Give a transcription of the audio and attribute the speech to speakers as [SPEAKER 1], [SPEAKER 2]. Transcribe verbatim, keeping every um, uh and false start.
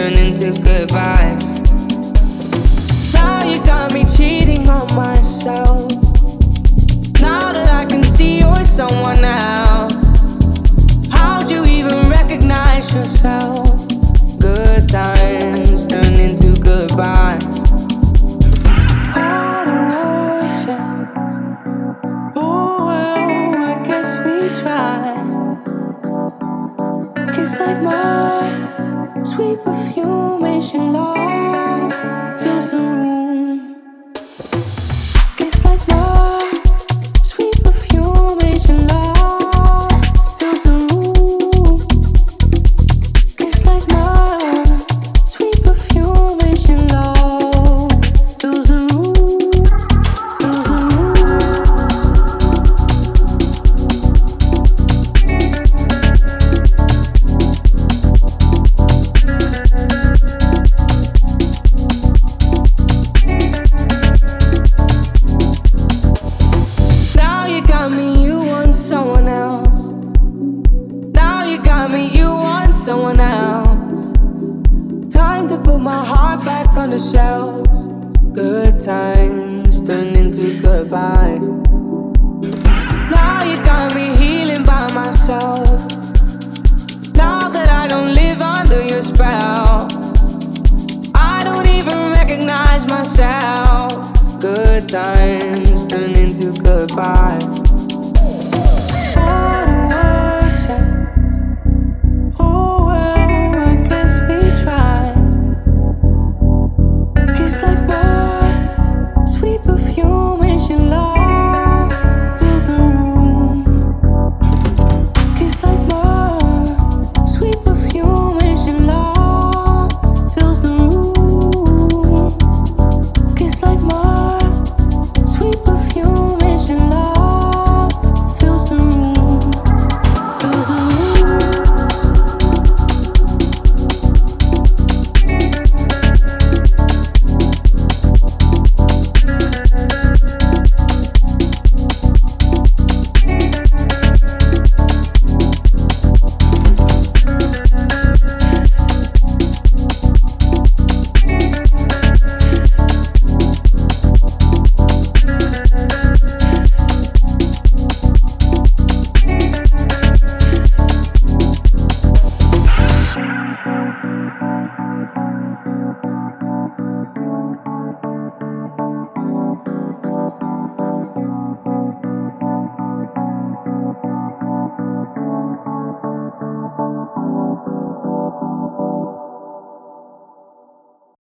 [SPEAKER 1] turn into goodbyes. Now you got me cheating on myself. Now that I can see you're someone else, how'd you even recognize yourself? Good times turn into goodbyes. I don't want you. Oh well, I guess we tried. Kiss like my sweet perfume, Asian love fills the room. Kiss like my sweet perfume, Asian love fills the room. Kiss like my sweet perfume, Asian love fills the room, fills the room. Now you got me, you want someone else. Now you got me, you want someone else. Time to put my heart back on the shelf. Good times turn into goodbyes. Now you got me healing by myself. Now that I don't live under your spell, I don't even recognize myself. Good times turn into goodbyes.